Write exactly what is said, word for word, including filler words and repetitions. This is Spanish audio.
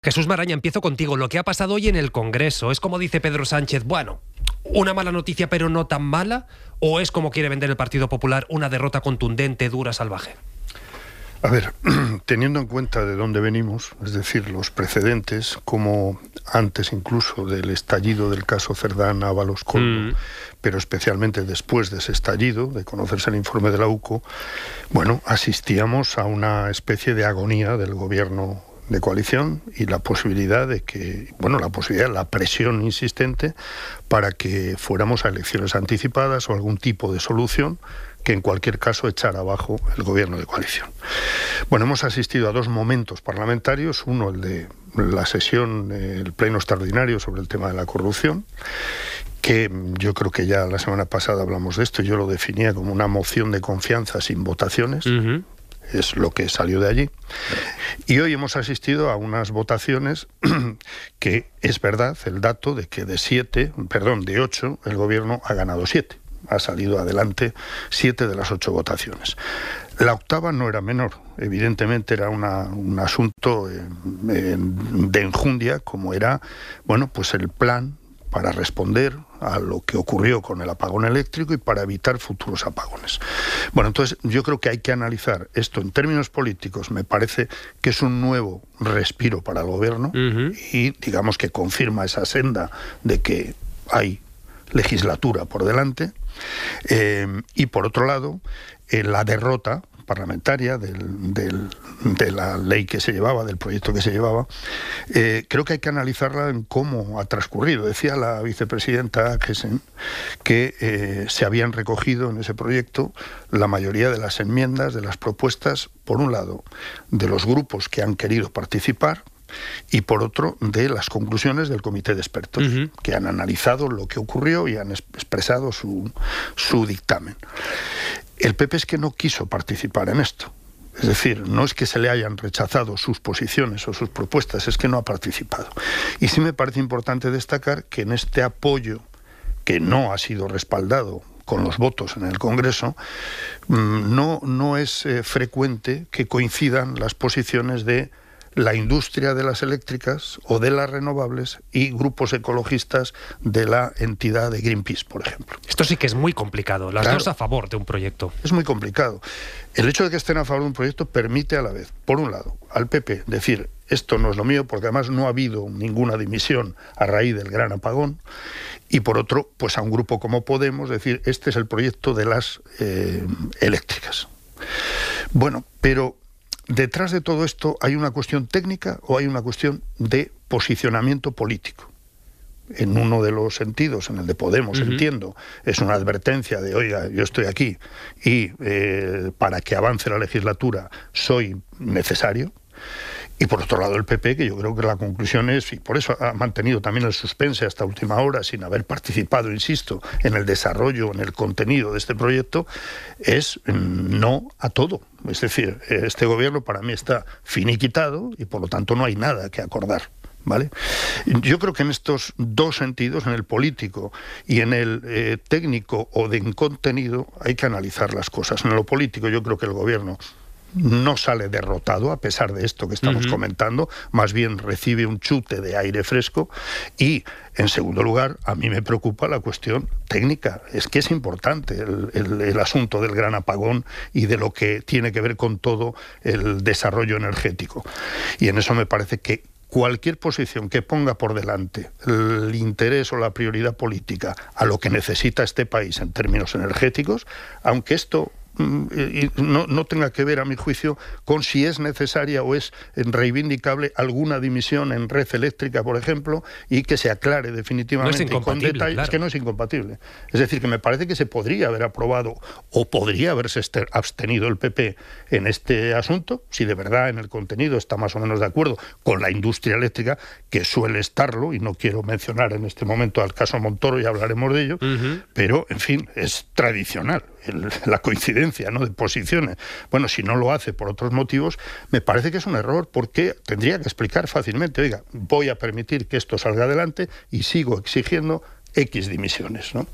Jesús Maraña, empiezo contigo. Lo que ha pasado hoy en el Congreso, ¿es como dice Pedro Sánchez, bueno, una mala noticia pero no tan mala? ¿O es como quiere vender el Partido Popular, una derrota contundente, dura, salvaje? A ver, teniendo en cuenta de dónde venimos, es decir, los precedentes, como antes incluso del estallido del caso Cerdán, Ábalos, Coldo, mm. pero especialmente después de ese estallido, de conocerse el informe de la U C O, bueno, asistíamos a una especie de agonía del gobierno de coalición y la posibilidad de que, bueno, la posibilidad, la presión insistente para que fuéramos a elecciones anticipadas o algún tipo de solución que en cualquier caso echara abajo el gobierno de coalición. Bueno, hemos asistido a dos momentos parlamentarios, uno el de la sesión, el pleno extraordinario sobre el tema de la corrupción, que yo creo que ya la semana pasada hablamos de esto, yo lo definía como una moción de confianza sin votaciones, uh-huh. es lo que salió de allí. Y hoy hemos asistido a unas votaciones que es verdad el dato de que de siete, perdón, de ocho, el gobierno ha ganado siete. Ha salido adelante siete de las ocho votaciones. La octava no era menor, evidentemente era una, un asunto eh, eh, de enjundia, como era, bueno, pues el plan para responder a lo que ocurrió con el apagón eléctrico y para evitar futuros apagones. Bueno, entonces yo creo que hay que analizar esto en términos políticos. Me parece que es un nuevo respiro para el gobierno uh-huh. y digamos que confirma esa senda de que hay legislatura por delante, eh, y por otro lado, eh, la derrota parlamentaria del, del, de la ley que se llevaba, del proyecto que se llevaba, eh, creo que hay que analizarla en cómo ha transcurrido. Decía la vicepresidenta Gessen que eh, se habían recogido en ese proyecto la mayoría de las enmiendas, de las propuestas, por un lado, de los grupos que han querido participar, y por otro, de las conclusiones del comité de expertos, uh-huh. que han analizado lo que ocurrió y han expresado su, su dictamen. El P P es que no quiso participar en esto. Es decir, no es que se le hayan rechazado sus posiciones o sus propuestas, es que no ha participado. Y sí me parece importante destacar que en este apoyo, que no ha sido respaldado con los votos en el Congreso, no, no es eh, frecuente que coincidan las posiciones de la industria de las eléctricas o de las renovables y grupos ecologistas de la entidad de Greenpeace, por ejemplo. Esto sí que es muy complicado, las claro, dos a favor de un proyecto. Es muy complicado. El hecho de que estén a favor de un proyecto permite a la vez, por un lado, al P P decir, esto no es lo mío, porque además no ha habido ninguna dimisión a raíz del gran apagón, y por otro, pues a un grupo como Podemos decir, este es el proyecto de las eh, eléctricas. Bueno, pero detrás de todo esto, ¿hay una cuestión técnica o hay una cuestión de posicionamiento político? En uno de los sentidos, en el de Podemos, uh-huh. entiendo, es una advertencia de, oiga, yo estoy aquí y eh, para que avance la legislatura soy necesario. Y por otro lado el P P, que yo creo que la conclusión es, y por eso ha mantenido también el suspense hasta última hora, sin haber participado, insisto, en el desarrollo, en el contenido de este proyecto, es no a todo. Es decir, este gobierno para mí está finiquitado y por lo tanto no hay nada que acordar. ¿Vale? Yo creo que en estos dos sentidos, en el político y en el eh, técnico o de contenido, hay que analizar las cosas. En lo político yo creo que el gobierno no sale derrotado, a pesar de esto que estamos uh-huh. comentando, más bien recibe un chute de aire fresco. Y, en segundo lugar, a mí me preocupa la cuestión técnica. Es que es importante el, el, el asunto del gran apagón y de lo que tiene que ver con todo el desarrollo energético. Y en eso me parece que cualquier posición que ponga por delante el interés o la prioridad política a lo que necesita este país en términos energéticos, aunque esto Y no, no tenga que ver, a mi juicio, con si es necesaria o es reivindicable alguna dimisión en red eléctrica, por ejemplo, y que se aclare definitivamente no es con detalles, claro. que no es incompatible. Es decir, que me parece que se podría haber aprobado o podría haberse abstenido el P P en este asunto, si de verdad en el contenido está más o menos de acuerdo con la industria eléctrica, que suele estarlo, y no quiero mencionar en este momento al caso Montoro, y hablaremos de ello, uh-huh. pero, en fin, es tradicional el, la coincidencia, ¿no?, de posiciones. Bueno, si no lo hace por otros motivos, me parece que es un error, porque tendría que explicar fácilmente, oiga, voy a permitir que esto salga adelante y sigo exigiendo X dimisiones, ¿no?